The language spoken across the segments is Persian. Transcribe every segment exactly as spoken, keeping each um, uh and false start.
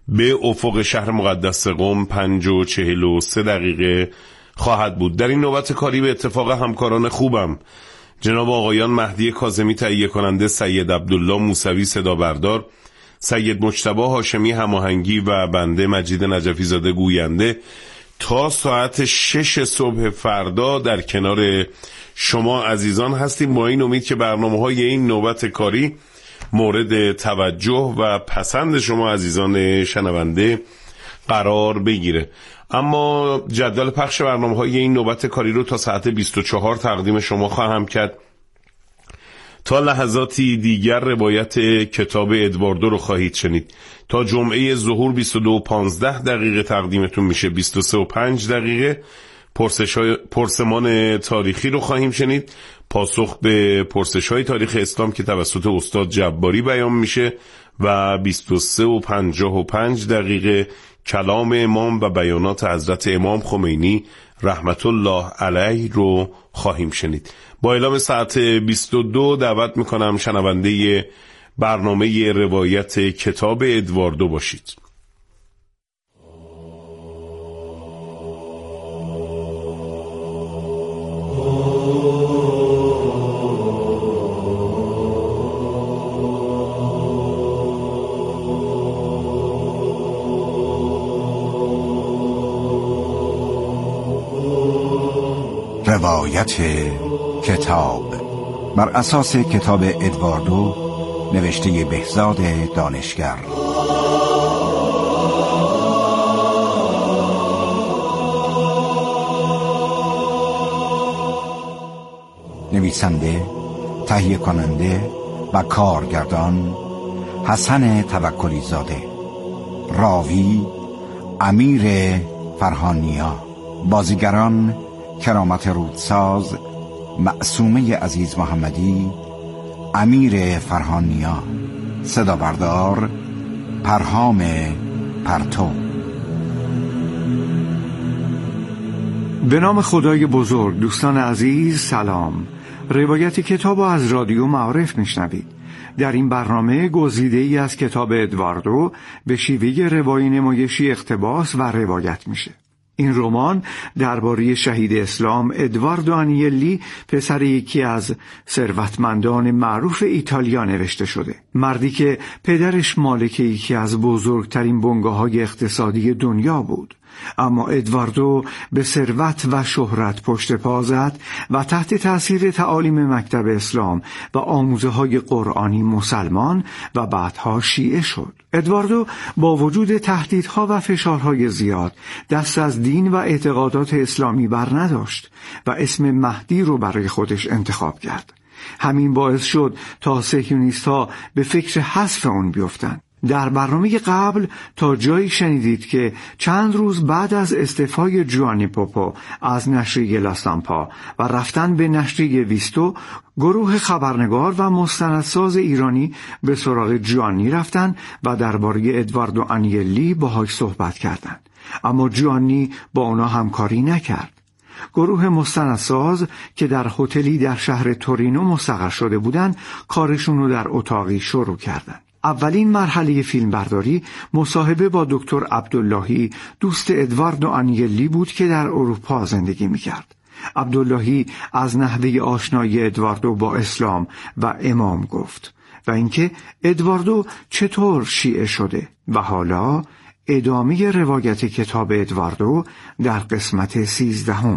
به افق شهر مقدس قم پنج و چهل و سه دقیقه خواهد بود. در این نوبت کاری به اتفاق همکاران خوبم جناب آقایان مهدی کاظمی تهیه کننده، سید عبدالله موسوی صدا بردار، سید مجتبی هاشمی هماهنگی و بنده مجید نجفی زاده گوینده تا ساعت شش صبح فردا در کنار شما عزیزان هستیم، با این امید که برنامه‌های این نوبت کاری مورد توجه و پسند شما عزیزان شنونده قرار بگیره. اما جدول پخش برنامه‌های این نوبت کاری رو تا ساعت بیست و چهار تقدیم شما خواهم کرد. تا لحظاتی دیگر روایت کتاب ادواردو رو خواهید شنید. تا جمعه ظهور بیست و دو و پانزده دقیقه تقدیمتون میشه، بیست و سه و پنج دقیقه پرسش‌های پرسمان تاریخی رو خواهیم شنید، پاسخ به پرسش‌های تاریخ اسلام که توسط استاد جباری بیان میشه و بیست و سه و پنجاه و پنج دقیقه کلام امام و بیانات حضرت امام خمینی رحمت الله علیه رو خواهیم شنید. با اعلام ساعت بیست و دو دعوت میکنم شنونده برنامه روایت کتاب ادواردو باشید. روایت کتاب بر اساس کتاب ادواردو نوشته بهزاد دانشگر. نویسنده، تهیه کننده و کارگردان حسن توکلی زاده. راوی امیر فرهانیا. بازیگران کرامت رودساز، معصومه عزیز محمدی، امیر فرهانیا. صدا بردار پرهام پرتو. به نام خدای بزرگ. دوستان عزیز سلام. روایت کتاب از رادیو معارف میشنوید. در این برنامه گزیده ای از کتاب ادواردو به شیوه روایی نمایشی اقتباس و روایت میشه. این رمان درباره شهید اسلام ادواردو آنیلی، پسر یکی از ثروتمندان معروف ایتالیا نوشته شده. مردی که پدرش مالک یکی از بزرگترین بنگاه‌های اقتصادی دنیا بود. اما ادواردو به ثروت و شهرت پشت پا زد و تحت تأثیر تعالیم مکتب اسلام و آموزه‌های قرآنی مسلمان و بعدها شیعه شد. ادواردو با وجود تهدیدها و فشارهای زیاد دست از دین و اعتقادات اسلامی بر نداشت و اسم مهدی رو برای خودش انتخاب کرد. همین باعث شد تا صهیونیست‌ها به فکر حذف اون بیفتند. در برنامه قبل تا جایی شنیدید که چند روز بعد از استعفای جوانی پوپو از نشریه لاستامپا و رفتن به نشریه ویستو، گروه خبرنگار و مستندساز ایرانی به سراغ جوانی رفتن و درباره ادواردو آنیلی باهاش صحبت کردند. اما جوانی با اونا همکاری نکرد. گروه مستندساز که در هتلی در شهر تورینو مستقر شده بودند، کارشون رو در اتاقی شروع کردند. اولین مرحله فیلمبرداری مصاحبه با دکتر عبداللهی، دوست ادواردو آنیلی بود که در اروپا زندگی میکرد. عبداللهی از نحوه آشنایی ادواردو با اسلام و امام گفت و اینکه ادواردو چطور شیعه شده و حالا ادامه روایت کتاب ادواردو در قسمت سیزدهم.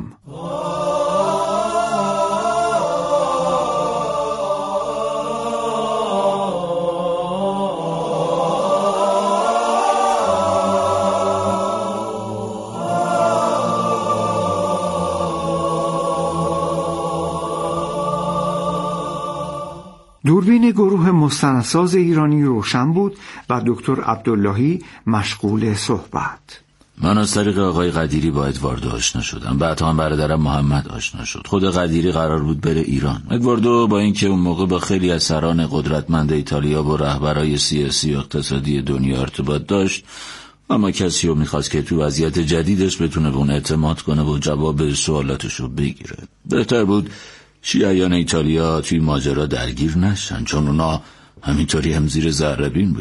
دوربین گروه مستندساز ایرانی روشن بود و دکتر عبداللهی مشغول صحبت. من از طریق آقای قدیری با ادواردو آشنا شدم. بعد هم برادرم محمد آشنا شد. خود قدیری قرار بود بره ایران. ادواردو با اینکه اون موقع با خیلی از سران قدرتمند ایتالیا و رهبرای سیاسی و اقتصادی دنیا ارتباط داشت، اما کسی رو میخواست که تو وضعیت جدیدش بتونه به اون اعتماد کنه و جواب سوالاتشو بگیره. بهتر بود شیعیان ایتالیا توی ماجرا درگیر نشن، چون اونا همینطوری هم زیر ذره بین بودن.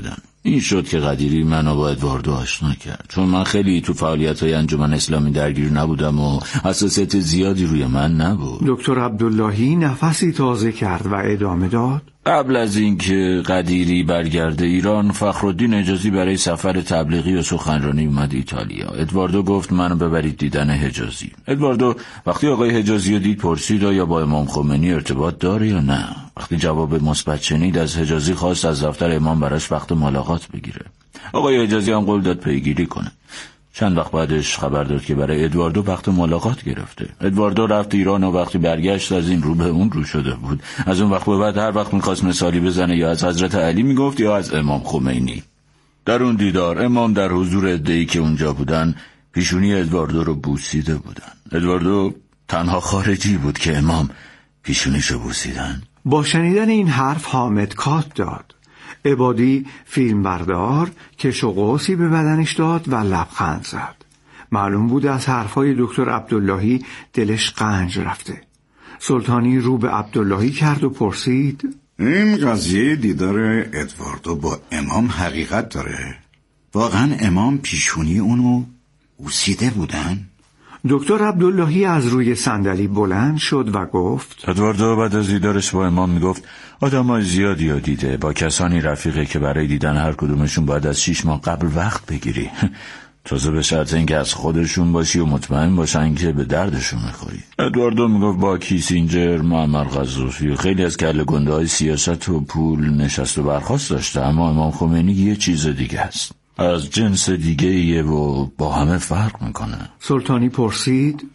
این شد که قدیری منو با ادواردو آشنا کرد، چون من خیلی تو فعالیت‌های انجمن اسلامی درگیر نبودم و حساسیت زیادی روی من نبود. دکتر عبداللهی نفسی تازه کرد و ادامه داد: قبل از اینکه قدیری برگرده ایران، فخرالدین حجازی برای سفر تبلیغی و سخنرانی اومد ایتالیا. ادواردو گفت منو ببرید دیدن حجازی. ادواردو وقتی آقای حجازی رو دید پرسید یا با امام خمینی ارتباط داره یا نه. وقتی جواب مثبت شنید از حجازی خواست از دفتر امام براش وقت ملاقات بگیره. آقای حجازی هم قول داد پیگیری کنه. چند وقت بعدش خبر داد که برای ادواردو وقت ملاقات گرفته. ادواردو رفت ایران و وقتی برگشت از این رو به اون رو شده بود. از اون وقت به بعد هر وقت می‌خواست مثالی بزنه یا از حضرت علی میگفت یا از امام خمینی. در اون دیدار امام در حضور عده‌ای که اونجا بودن پیشونی ادواردو رو بوسیده بودن. ادواردو تنها خارجی بود که امام پیشونیشو بوسیدن. با شنیدن این حرف حامد کات داد. عبادی فیلمبردار کش و قوسی به بدنش داد و لبخند زد. معلوم بود از حرفای دکتر عبداللهی دلش قنج رفته. سلطانی رو به عبداللهی کرد و پرسید: این قضیه دیدار ادواردو با امام حقیقت داره؟ واقعا امام پیشونی اونو بوسیده بودن؟ دکتر عبداللهی از روی صندلی بلند شد و گفت: ادواردو بعد از دیدارش با امام میگفت آدمای زیادی ها دیده، با کسانی رفیقه که برای دیدن هر کدومشون باید از شیش ماه قبل وقت بگیری، تازه به شرط اینکه از خودشون باشی و مطمئن باشن که به دردشون میخوری. ادواردو میگفت با کیسینجر، معمر قذافی و خیلی از کله گنده های سیاست و پول نشست و برخاست داشته، اما امام خمینی یه چیز دیگه است، از جنس دیگه ایه و با همه فرق میکنه. سلطانی پرسید: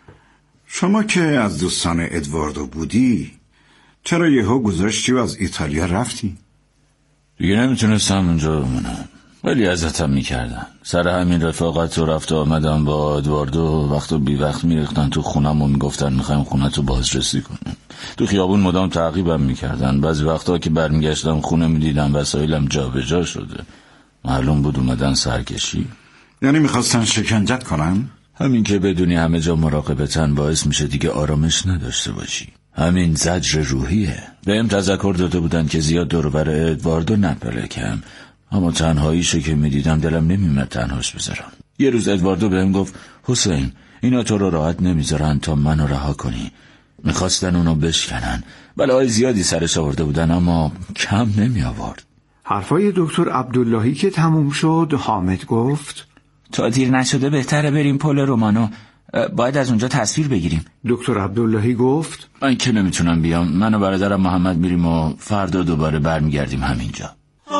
شما که از دوستان ادواردو بودی چرا یهو گذاشتی و از ایتالیا رفتی؟ دیگه نمیتونستم اونجا بمونم، ولی ازتم میکردن. سر همین رفاقت و رفت آمدم با ادواردو وقت و بی وقت میریختن تو خونم و میگفتن میخوایم خونتو بازرسی کنیم. تو خیابون مدام تعقیبم میکردن. بعضی وقتا که برمیگشتم خونه میدیدم وسایلم جا به جا شده. معلوم بود اومدن سرکشی. یعنی میخواستن شکنجت کنن؟ همین که بدونی همه جا مراقبتن باعث میشه دیگه آرامش نداشته باشی. همین زجر روحیه. بهم تذکر داده بودن که زیاد دور و بر ادواردو نپلکم، اما تنهاییشو که میدیدم دلم نمیمد تنهاش بذارم. یه روز ادواردو بهم گفت حسین اینا تو رو راحت نمیذارن تا منو رها کنی. میخواستن اونو بشکنن. بلای زیادی سرش آورده بودن اما کم نمی آورد. حرفای دکتر عبداللهی که تموم شد حامد گفت: تا دیر نشده بهتره بریم پل رومانو، باید از اونجا تصویر بگیریم. دکتر عبداللهی گفت: من که نمیتونم بیام، من و برادرم محمد میریم و فردا دوباره برمیگردیم همینجا.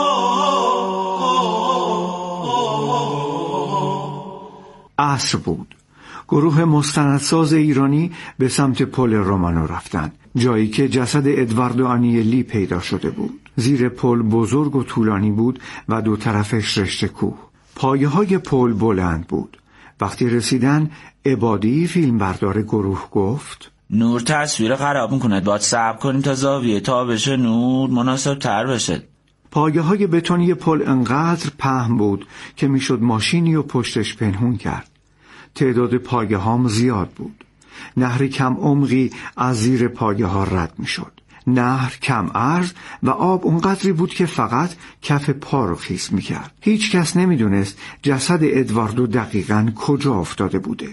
عصر بود. گروه مستندساز ایرانی به سمت پل رومانو رفتند، جایی که جسد ادواردو آنیلی پیدا شده بود. زیر پل بزرگ و طولانی بود و دو طرفش رشته کوه. پایه های پل بلند بود. وقتی رسیدن عبادی فیلمبردار گروه گفت: نور تصویر خراب میکنه، باید صبر کنیم تا زاویه تا بشه نور مناسب تر بشه. پایه های بتونی پل انقدر پهن بود که میشد ماشینی و پشتش پنهون کرد. تعداد پایه هام زیاد بود. نهر کم عمقی از زیر پایه ها رد میشد. نهر کم عرض و آب اونقدری بود که فقط کف پا رو خیس میکرد. هیچ کس نمیدونست جسد ادواردو دقیقاً کجا افتاده بوده.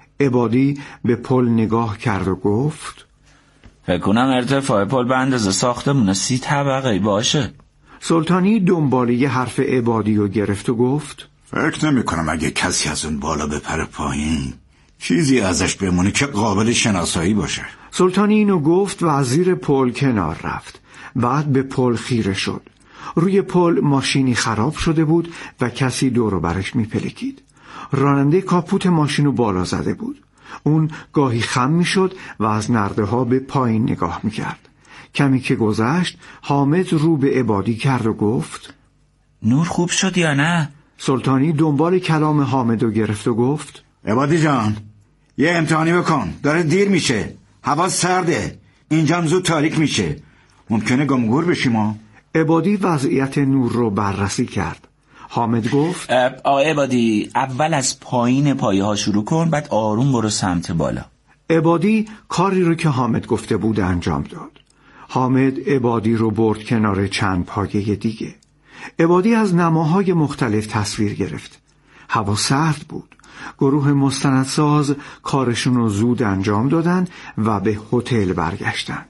عبادی به پل نگاه کرد و گفت: فکر کنم ارتفاع پل به اندازه ساختمون سی طبقه‌ای باشه. سلطانی دنباله حرف عبادی رو گرفت و گفت: فکر نمی کنم اگه کسی از اون بالا بپره پایین چیزی ازش بمونه که قابل شناسایی باشه. سلطانی اینو گفت و از زیر پل کنار رفت. بعد به پل خیره شد. روی پل ماشینی خراب شده بود و کسی دور و برش میپلکید. راننده کاپوت ماشینو بالا زده بود. اون گاهی خم میشد و از نرده ها به پایین نگاه میکرد. کمی که گذشت حامد رو به عبادی کرد و گفت: نور خوب شد یا نه؟ سلطانی دنبال کلام حامدو گرفت و گفت: عبادی جان یه امتحانی بکن، داره دیر میشه، هوا سرده، اینجام زود تاریک میشه، ممکنه گمگور بشیم. ما عبادی وضعیت نور رو بررسی کرد. حامد گفت: آقای عبادی اول از پایین پایه ها شروع کن، بعد آروم برو سمت بالا. عبادی کاری رو که حامد گفته بود انجام داد. حامد عبادی رو برد کنار چند پایه دیگه. عبادی از نماهای مختلف تصویر گرفت. هوا سرد بود. گروه مستندساز کارشون رو زود انجام دادن و به هتل برگشتن.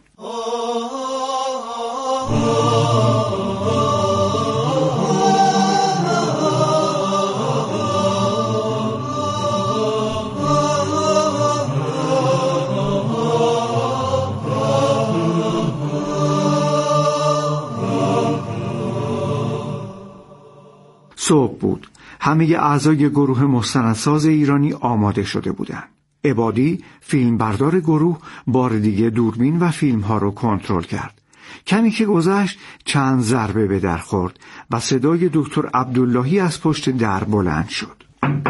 صبح بود. همه اعضای گروه مستندساز ایرانی آماده شده بودند. عبادی، فیلمبردار گروه، بار دیگه دوربین و فیلم ها رو کنترل کرد. کمی که گذشت چند ضربه به در خورد و صدای دکتر عبداللهی از پشت در بلند شد.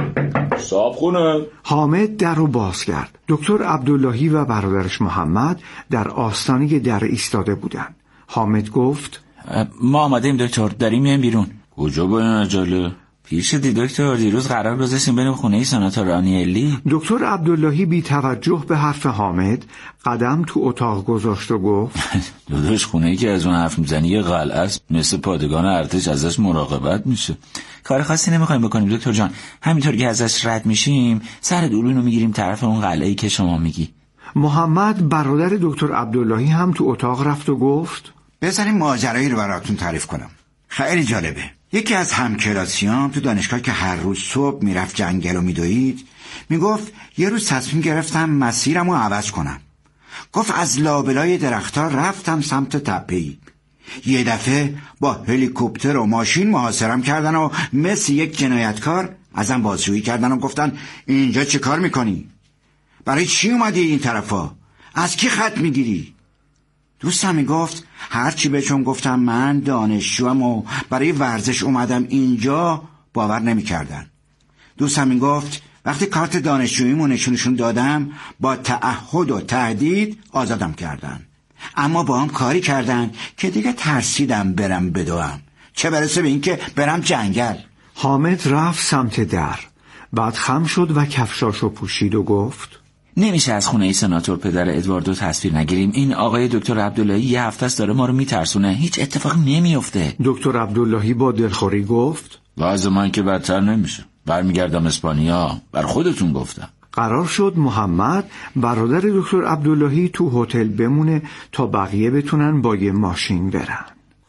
صاحب خونه. حامد در رو باز کرد. دکتر عبداللهی و برادرش محمد در آستانه در ایستاده بودند. حامد گفت ما آماده‌ایم دکتر، داریم میایم بیرون. کجا با این عجله؟ پیر شدی دکتر، دیروز قرار گذاشتیم بریم خونه سناتور آنیلی. دکتر عبداللهی بی توجه به حرف حامد قدم تو اتاق گذاشت و گفت داداش خونه‌ای که از اون حرف میزنی یه قلعه است، مثل پادگان ارتش ازش مراقبت میشه. کار خاصی نمیخوایم بکنیم دکتر جان، همینطور که ازش رد میشیم سر دوربین رو میگیریم طرف اون قلعه‌ای که شما میگی. محمد برادر دکتر عبداللهی هم تو اتاق رفت و گفت بذاریم ماجرایی رو براتون تعریف کنم. خیلی جالبه. یکی از همکلاسیام تو دانشگاه که هر روز صبح میرفت جنگل و میدوید میگفت یه روز تصمیم گرفتم مسیرم رو عوض کنم. گفت از لابلای درختها رفتم سمت تپه‌ای. یه دفعه با هلیکوپتر و ماشین محاصرم کردن و مثل یک جنایتکار ازم بازجویی کردن و گفتن اینجا چه کار میکنی؟ برای چی اومدی این طرفا؟ از کی خط میگیری؟ دوستم میگفت هرچی بهشون گفتم من دانشجوام و برای ورزش اومدم اینجا باور نمیکردن. دوستم میگفت وقتی کارت دانشجوییمو نشونشون دادم با تعهد و تهدید آزادم کردن، اما با هم کاری کردن که دیگه ترسیدم برم بدوم، چه برسه به این که برم جنگل. حامد رفت سمت در، بعد خم شد و کفشاشو پوشید و گفت نمیشه از خونه ای سناتور پدر ادواردو تصویر نگیریم. این آقای دکتر عبداللهی یه هفته است داره ما رو میترسونه، هیچ اتفاقی نمیفته. دکتر عبداللهی با دلخوری گفت وضع من که بدتر نمیشه، برمیگردم اسپانیا، بر خودتون گفتم. قرار شد محمد برادر دکتر عبداللهی تو هتل بمونه تا بقیه بتونن با یه ماشین برن.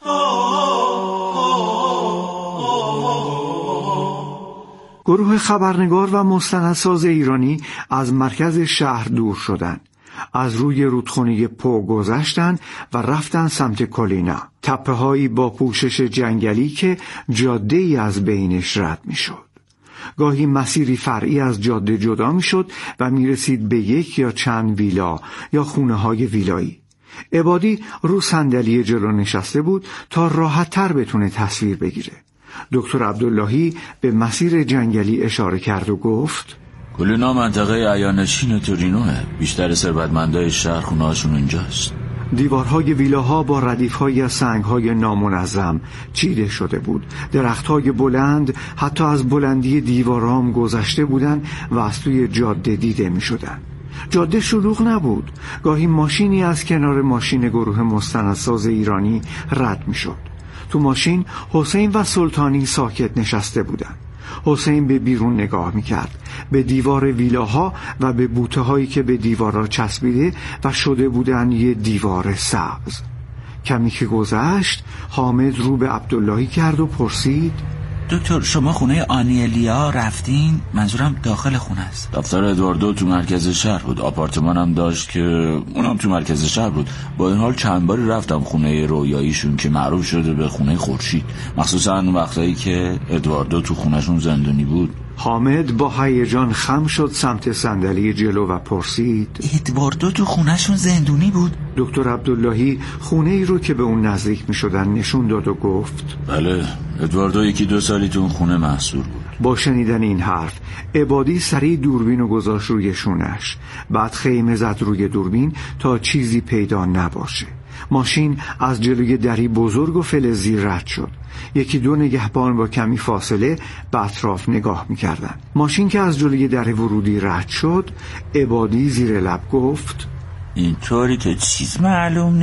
گروه خبرنگار و مستندساز ایرانی از مرکز شهر دور شدند. از روی رودخانه پو گذشتن و رفتن سمت کلینا، تپه‌هایی با پوشش جنگلی که جاده‌ای از بینش رد می‌شد. گاهی مسیری فرعی از جاده جدا می‌شد و می‌رسید به یک یا چند ویلا یا خونه‌های ویلایی. عبادی رو صندلی جلو نشسته بود تا راحت‌تر بتونه تصویر بگیره. دکتر عبداللهی به مسیر جنگلی اشاره کرد و گفت کلینا منطقه عیانشین تورینوه، بیشتر ثروتمندای شهر خونه‌هاشون اونجاست. دیوارهای ویلاها با ردیف‌های از سنگ‌های نامنظم چیده شده بود. درخت‌های بلند حتی از بلندی دیوارام گذشته بودند و از توی جاده دیده می‌شدند. جاده شلوغ نبود. گاهی ماشینی از کنار ماشین گروه مستندساز ایرانی رد می‌شد. تو ماشین حسین و سلطانی ساکت نشسته بودند. حسین به بیرون نگاه میکرد، به دیوار ویلاها و به بوته هایی که به دیوارها چسبیده و شده بودن یه دیوار سبز. کمی که گذشت حامد رو به عبداللهی کرد و پرسید دکتر شما خونه آنیلیا رفتین؟ منظورم داخل خونه است. دفتر ادواردو تو مرکز شهر بود، آپارتمانم داشت که اونم تو مرکز شهر بود. با این حال چند باری رفتم خونه رویاییشون که معروف شده به خونه خورشید، مخصوصا وقتایی که ادواردو تو خونهشون زندونی بود. حامد با هیجان خم شد سمت صندلی جلو و پرسید ادواردو تو خونهشون زندونی بود؟ دکتر عبداللهی خونه ای رو که به اون نزدیک می شدن نشون داد و گفت بله، ادواردو یکی دو سالی تو اون خونه محصور بود. با شنیدن این حرف عبادی سریع دوربین و گذاشت روی شونش، بعد خیمه زد روی دوربین تا چیزی پیدا نباشه. ماشین از جلوی دری بزرگ و فلزی رد شد. یکی دو نگهبان با کمی فاصله به اطراف نگاه می‌کردند. ماشین که از جلوی در ورودی رد شد، عبادی زیر لب گفت اینطوری که چیز معلوم نیست.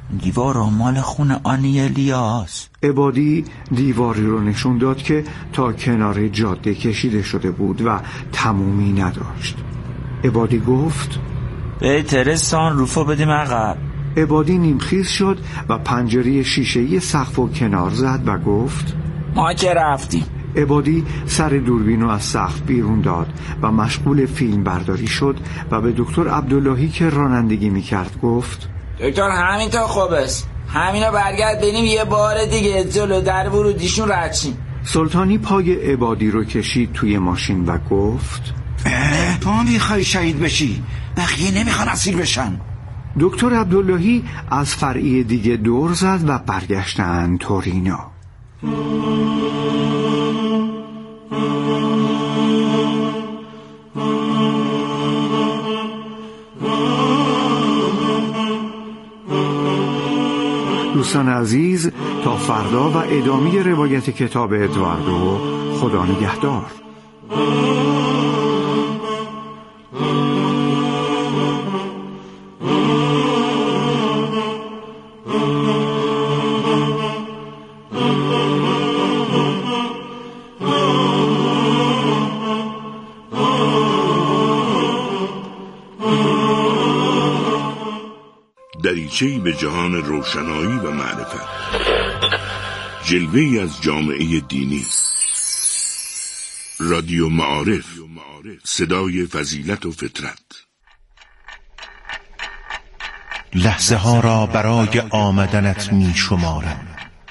دیوار مال خونه آنی الیاس. عبادی دیواری رو نشون داد که تا کنار جاده کشیده شده بود و تمومی نداشت. عبادی گفت بهتره سان روفو بدیم عقب. عبادی نیمخیز شد و پنجره شیشه‌ای سقف و کنار زد و گفت ما که رفتیم. عبادی سر دوربین رو از سقف بیرون داد و مشغول فیلم برداری شد و به دکتر عبداللهی که رانندگی میکرد گفت دکتر همین تا خوب است، همینا برگرد بریم یه بار دیگه جلو در ورودیشون رد شیم. سلطانی پای عبادی رو کشید توی ماشین و گفت تو میخوای شهید بشی، بقیه نمیخوان اسیر بشن. دکتر عبداللهی از فرعی دیگه دور زد و برگشتن تورینو. دوستان عزیز، تا فردا و ادامه روایت کتاب ادواردو. خدا نگهدار. دریچه‌ای به جهان روشنایی و معرفت، جلوه‌ای از جامعه دینی. رادیو معارف، صدای فضیلت و فطرت. لحظه ها را برای آمدنت می شمارم،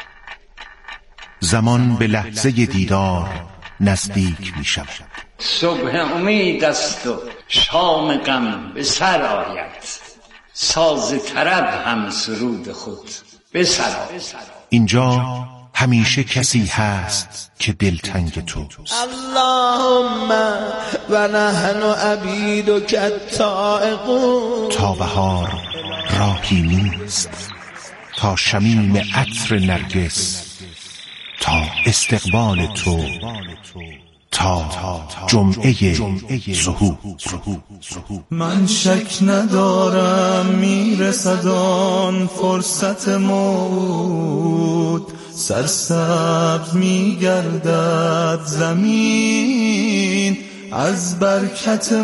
زمان به لحظه دیدار نزدیک می شود. صبح امید است و شام غم به سر آید، ساز طرب هم سرود خود به سر آید. اینجا همیشه کسی هست که دلتنگ توست. اللهم و نحن عبیدک الطائعون. تا بهار راهی نیست، تا شمیم عطر نرگس، تا استقبال تو، تا جمعه ظهور. من شک ندارم میرسد آن فرصت موت، سرسبز میگردد زمین از برکت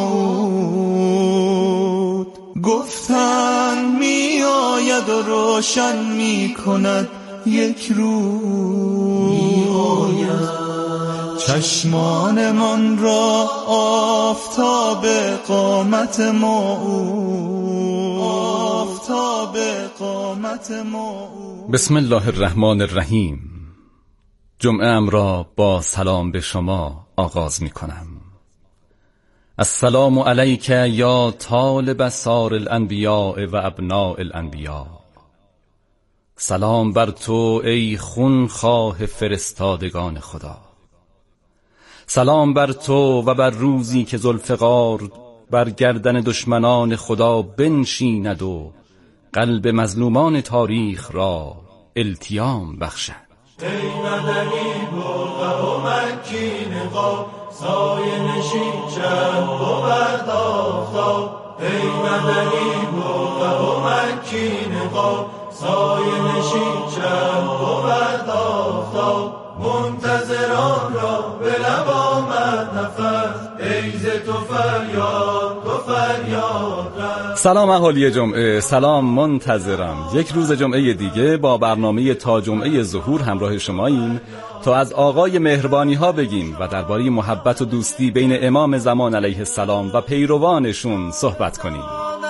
موت. گفتن میآید و روشن میکند یک روز، چشمان من را آفتاب قامت موعود، آفتاب قامت موعود. بسم الله الرحمن الرحیم. جمعه ام را با سلام به شما آغاز می کنم. السلام علیک یا طالب ثار الانبیاء و ابناء الانبیاء. سلام بر تو ای خونخواه فرستادگان خدا. سلام بر تو و بر روزی که ذوالفقار بر گردن دشمنان خدا بنشیند و قلب مظلومان تاریخ را التیام بخشد. ای مدنی برقه و مکی نقاب، سایه نشین چند بود آفتاب. ای مدنی برقه و مکی نقاب، سایه نشین چند بود آفتاب. منتظران را به لب آمد نفس، ای ز تو فریاد تو فریاد رفت. سلام اهالی جمعه، سلام منتظرم. یک روز جمعه دیگه با برنامه تا جمعه ظهور همراه شماییم تا از آقای مهربانی ها بگیم و درباره محبت و دوستی بین امام زمان علیه السلام و پیروانشون صحبت کنیم.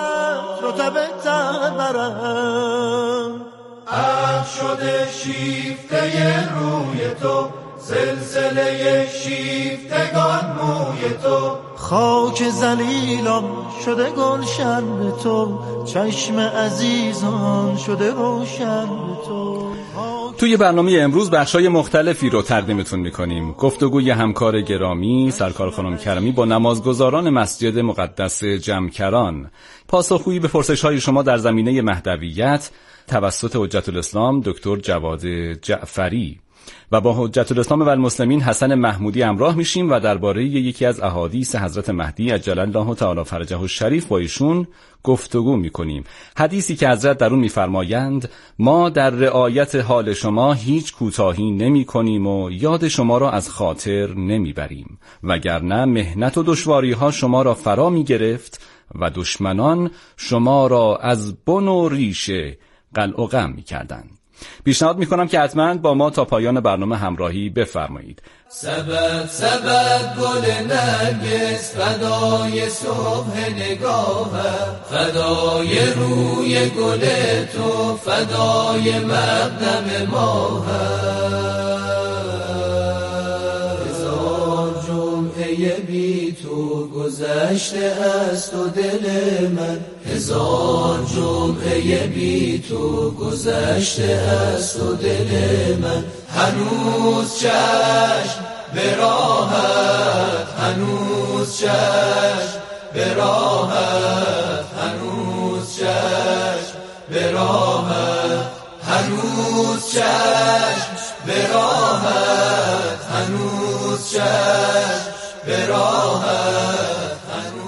عهد شده شیفته روی تو، سلسله شیفتگان موی تو. خاک ذلیلان شده گلشن به تو، چشم عزیزان شده روشن به تو. توی برنامه امروز بخشای مختلفی رو تقدیمتون میکنیم. گفتگوی همکار گرامی سرکار خانم کرمی با نمازگزاران مسجد مقدس جمکران، پاسخگویی به پرسش‌های شما در زمینه مهدویت توسط حجت الاسلام دکتر جواد جعفری، و با حجت الاسلام و المسلمین حسن محمودی همراه میشیم و درباره یکی از احادیث حضرت مهدی عجل الله تعالی فرجه الشریف با ایشون گفتگو میکنیم. حدیثی که حضرت در اون میفرمایند ما در رعایت حال شما هیچ کوتاهی نمی کنیم و یاد شما را از خاطر نمیبریم، وگرنه مهنت و دشواری ها شما را فرا می گرفت و دشمنان شما را از بن و ریشه قلع و قم می کردن. پیشنهاد می کنم که حتما با ما تا پایان برنامه همراهی بفرمایید. سبد سبد گل نرگس فدای صبح نگاهم، فدای روی گل تو فدای مقدم ماهم. هزار جمعه بی تو گذشته است و دل من، هزار جمعه بی تو گذشته است و دل من. هنوز چشم به راحت، هنوز چشم به راحت، هنوز چشم به راحت، هنوز چشم به راحت، هنوز چشم به راحت.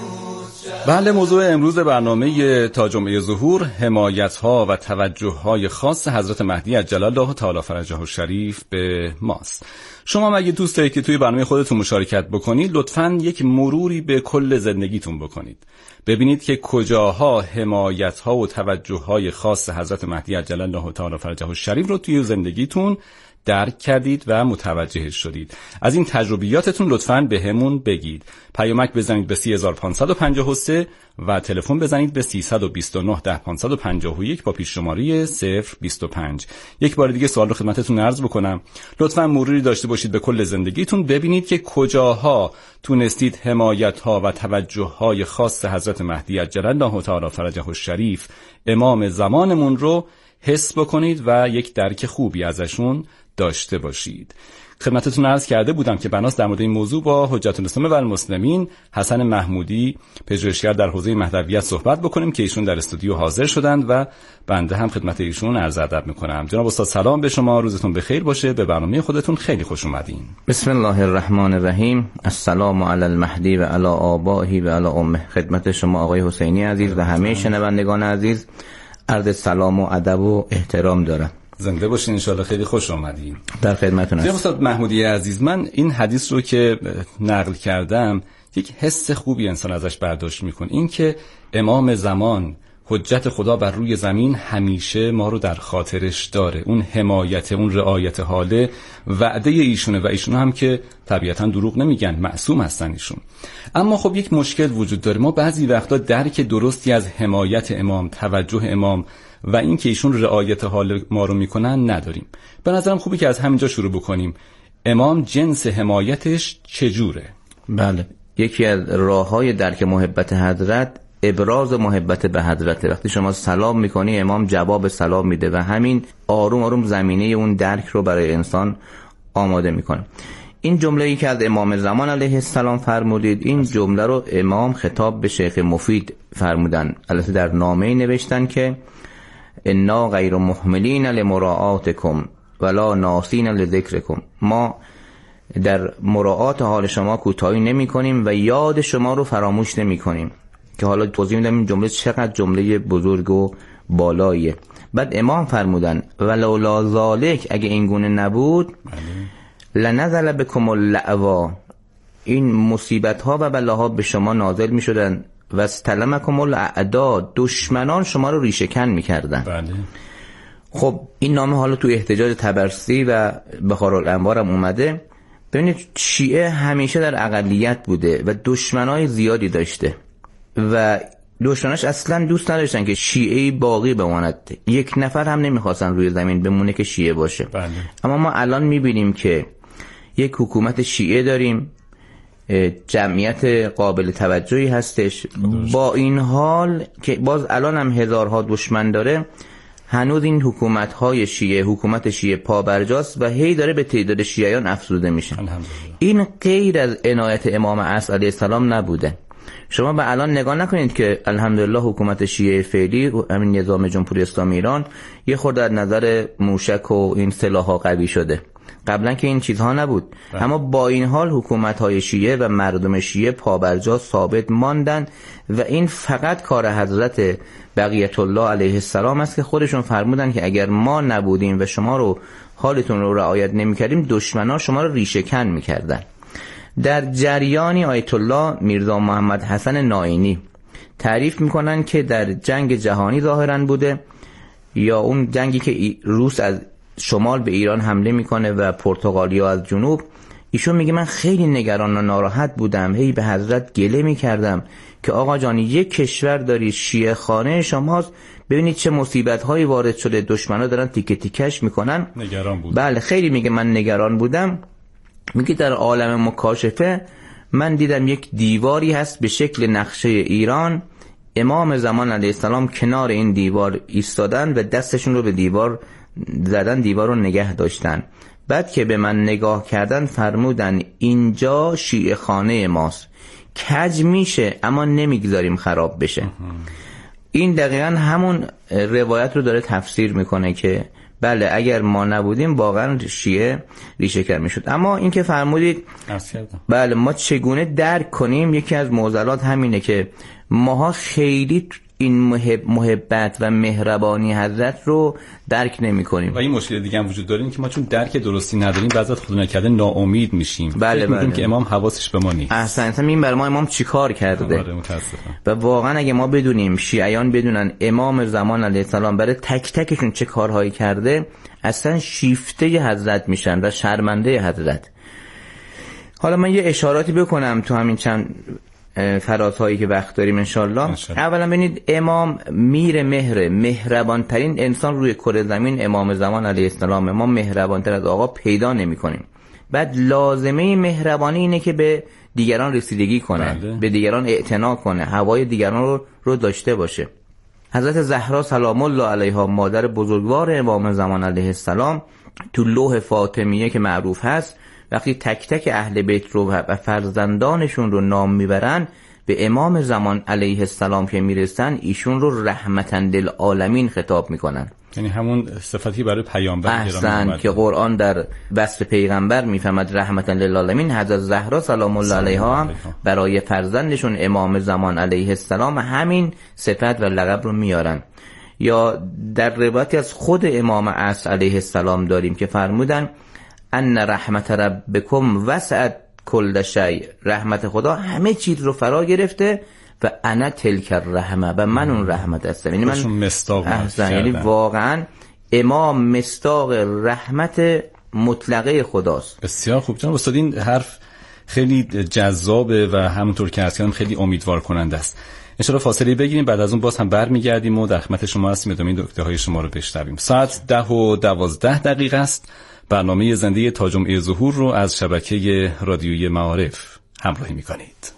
بله، موضوع امروز برنامه تا جمعه ظهور حمایت‌ها و توجه‌های خاص حضرت مهدی عجل الله تعالی فرجه الشریف به ماست. شما مگه دوست دارید که توی برنامه خودتون مشارکت بکنید، لطفاً یک مروری به کل زندگیتون بکنید. ببینید که کجاها حمایت‌ها و توجه‌های خاص حضرت مهدی عجل الله تعالی فرجه الشریف رو توی زندگیتون درک کردید و متوجه شدید. از این تجربیاتتون لطفاً به همون بگید. پیامک بزنید به سی هزار و پانصد و پنجاه و سه و تلفن بزنید به سیصد و بیست و نه ده پانصد و پنجاه و یک با پیش شماره صفر بیست و پنج. یک بار دیگه سوال رو خدمتتون عرض بکنم. لطفاً مروری داشته باشید به کل زندگیتون، ببینید که کجاها تونستید حمایت‌ها و توجه‌های خاص حضرت مهدی عجل الله تعالی فرجه الشریف امام زمانمون رو حس بکنید و یک درک خوبی ازشون داشته باشید. خدمتتون عرض کرده بودم که بناس در مورد این موضوع با حجت الاسلام و المسلمین حسن محمودی پژوهشگر در حوزه مهدویت صحبت بکنیم که ایشون در استودیو حاضر شدند و بنده هم خدمت ایشون عرض ادب میکنم. جناب استاد سلام به شما، روزتون بخیر باشه، به برنامه خودتون خیلی خوش اومدین. بسم الله الرحمن الرحیم. السلام علی المهدی و علی آبائه و علی امه. خدمت شما آقای حسینی عزیز و همه شنوندگان عزیز عرض سلام و ادب و احترام دارم. زنده باشین، انشالله خیلی خوش آمدین. در خدمتتون هستم. جناب استاد محمودی عزیز، من این حدیث رو که نقل کردم یک حس خوبی انسان ازش برداشت میکنه، این که امام زمان حجت خدا بر روی زمین همیشه ما رو در خاطرش داره. اون حمایت، اون رعایت حاله وعده ایشونه و ایشون هم که طبیعتا دروغ نمیگن، معصوم هستن ایشون. اما خب یک مشکل وجود داره، ما بعضی وقتا درک درستی از حمایت امام، توجه امام و این که ایشون رعایت حال ما رو میکنن نداریم. به نظرم خوبی که از همینجا شروع بکنیم. امام جنس حمایتش چجوره؟ بله، یکی از راه‌های درک محبت حضرت ابراز محبت به حضرت. وقتی شما سلام میکنی امام جواب سلام میده و همین آروم آروم زمینه اون درک رو برای انسان آماده میکنه. این جمله ای که از امام زمان علیه السلام فرمودید، این جمله رو امام خطاب به شیخ مفید فرمودن. البته در نامه‌ای نوشتن که انا غیر محملین لمراعاتکم ولا ناسین لذکرکم، ما در مراعات حال شما کوتاهی نمی کنیم و یاد شما رو فراموش نمی کنیم. که حالا توضیح میدم این جمله چقدر جمله بزرگ و بالاییه. بعد امام فرمودن ولولا ذالک، اگه این گونه نبود لنزل بکم اللعوا، این مصیبت ها و بلاها به شما نازل می شدن و استلمکم الاعداء، دشمنان شما رو ریشه کن می کردن. بله. خب این نامه حالا تو احتجاج طبرسی و بخارالانوار هم اومده. ببینید شیعه همیشه در اقلیت بوده و دشمنای زیادی داشته و دشمناش اصلا دوست نداشتن که شیعه باقی بماند. یک نفر هم نمیخواستن روی زمین بمونه که شیعه باشه. بله. اما ما الان میبینیم که یک حکومت شیعه داریم، جمعیت قابل توجهی هستش. با این حال که باز الان هم هزارها دشمن داره، هنوز این حکومت های شیعه، حکومت شیعه پابرجاست و هی داره به تعداد شیعیان افزوده میشه. این غیر از عنایت امام عصر علیه السلام نبوده. شما به الان نگاه نکنید که الحمدلله حکومت شیعه فعلی، همین نظام جمهوری اسلامی ایران، یه خورده از نظر موشک و این سلاح‌ها قوی شده. قبلا که این چیزها نبود. بله. اما با این حال حکومت‌های شیعه و مردم شیعه پابرجا ثابت ماندن و این فقط کار حضرت بقیت الله علیه السلام است که خودشون فرمودن که اگر ما نبودیم و شما رو حالتون رو رعایت نمی‌کردیم دشمنا شما رو ریشه کن می‌کردن. در جریانی آیت الله میرزا محمد حسن نائینی تعریف میکنن که در جنگ جهانی ظاهرا بوده یا اون جنگی که روس از شمال به ایران حمله میکنه و پرتغالیا از جنوب، ایشون میگه من خیلی نگران و ناراحت بودم، هی به حضرت گله میکردم که آقا جان یک کشور داری شیعه خانه شماست، ببینید چه مصیبت هایی وارد شده، دشمنا دارن تیکه تیکش میکنن. نگران بود. بله خیلی میگه من نگران بودم. میگه در عالم مکاشفه من دیدم یک دیواری هست به شکل نقشه ایران، امام زمان علیه السلام کنار این دیوار ایستادن و دستشون رو به دیوار زدن، دیوار رو نگه داشتن. بعد که به من نگاه کردن فرمودن اینجا شیعه خانه ماست، کج میشه اما نمیگذاریم خراب بشه. این دقیقا همون روایت رو داره تفسیر میکنه که بله اگر ما نبودیم واقعا شیعه ریشه کن میشد. اما این که فرمودید بله ما چگونه درک کنیم، یکی از معضلات همینه که ماها خیلی این محب محبت و مهربانی حضرت رو درک نمی کنیم. و این مشکل دیگه هم وجود داره، این که ما چون درک درستی نداریم بعضی از خدا نکرده ناامید میشیم. بله بله. که امام حواسش به ما نیست. احسن. این برای ما امام چیکار کرده؟ آره متاسفم. و واقعا اگه ما بدونیم، شیعیان بدونن امام زمان علیه السلام برای تک تکشون چه کارهایی کرده، اصلا شیفته حضرت میشن و شرمنده حضرت. حالا من یه اشاراتی بکنم تو همین چند فرازهایی که وقت داریم انشالله. اولا ببینید امام میر مهر، مهربان ترین انسان روی کره زمین امام زمان علیه السلام. ما مهربان تر از آقا پیدا نمی کنیم. بعد لازمه مهربانی اینه که به دیگران رسیدگی کنه، بله. به دیگران اعتنا کنه، هوای دیگران رو, رو داشته باشه. حضرت زهرا سلام الله علیها مادر بزرگوار امام زمان علیه السلام تو لوح فاطمیه که معروف هست، وقتی تک تک اهل بیت رو و فرزندانشون رو نام میبرن، به امام زمان علیه السلام که میرسن ایشون رو رحمتاً للعالمین خطاب میکنن. یعنی همون صفتی برای پیامبر احسن که قرآن در وصف پیغمبر میفهمد رحمتاً للعالمین. حضرت زهرا سلام الله علیها هم برای فرزندشون امام زمان علیه السلام همین صفت و لقب رو میارن. یا در روایتی از خود امام عصر علیه السلام داریم که فرمودن ان رحمت ربکم وسعت کل شیء، رحمت خدا همه چیز رو فرا گرفته و انا تلک الرحمه، و من اون رحمت هستم. یعنی من مصداق احسن، یعنی واقعا امام مصداق رحمت مطلقه خداست. بسیار خوب جناب استاد، این حرف خیلی جذابه و همونطور که عرض کردم خیلی امیدوار کننده است. ان شاءالله فاصله بگیریم، بعد از اون باز هم برمیگردیم و در خدمت شما هستیم ادامه نکته های شما رو بشنویم. ساعت ده و دوازده دقیقه است. برنامه زنده تا جمعه ظهور رو از شبکه رادیویی معارف همراهی می‌کنید.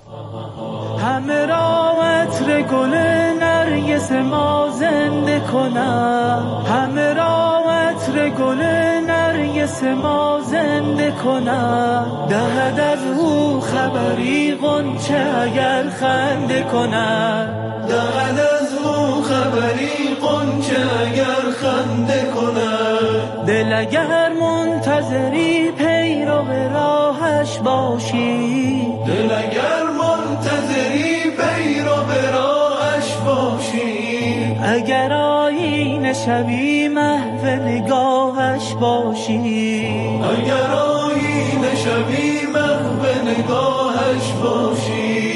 همه را عطر گل نرگس ما زنده کنم، همه را عطر گل نرگس ما زنده کنم، دهد از او خبری غنچه اگر خنده کنم، دهد از او خبری غنچه اگر خنده کنم، دل اگر منتظری پیرو راهش باشی، دل اگر منتظری پیرو راهش باشی، اگر آیینه شبی محو نگاهش باشی، اگر آیینه شبی محو نگاهش باشی.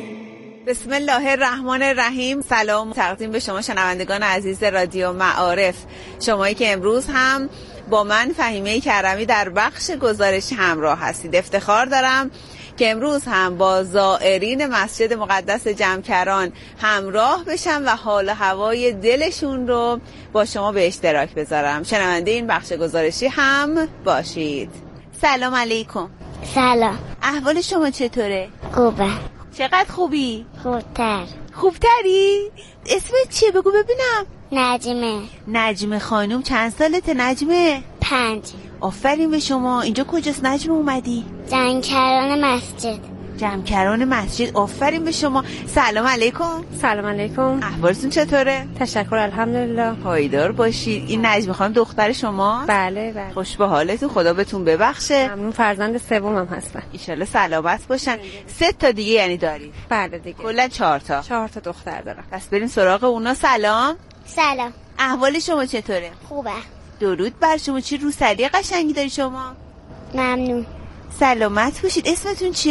بسم الله الرحمن الرحیم. سلام تقدیم به شما شنوندگان عزیز رادیو معارف، شمایی که امروز هم با من فهیمه کرمی در بخش گزارش همراه هستید. افتخار دارم که امروز هم با زائرین مسجد مقدس جمکران همراه بشم و حال و هوای دلشون رو با شما به اشتراک بذارم. شنونده این بخش گزارشی هم باشید. سلام علیکم. سلام. احوال شما چطوره؟ خوبه. چقدر خوبی؟ خوبتر. خوبتری؟ اسمت چیه بگو ببینم. نجمه. نجمه خانم، چند سالته نجمه؟ پنج. آفرین به شما. اینجا کجاست نجمه اومدی؟ جنکران مسجد. جمع‌کران مسجد، آفرین به شما. سلام علیکم. سلام علیکم. احوالتون چطوره؟ تشکر الحمدلله. پایدار باشید. این نجمی خانم دختر شما؟ بله بله. خوش به حالتون، خدا بهتون ببخشه. ممنون. فرزند سومم هستن. ان شاءالله سلامت باشن. سه تا دیگه یعنی دارید؟ بله دیگه. کلا چهار تا. چهار تا دختر دارم. پس بریم سراغ اونا. سلام. سلام. احوال شما چطوره؟ خوبه. درود بر شما. چی روسری قشنگی داری شما؟ ممنون. سلامت باشید. اسمتون چیه؟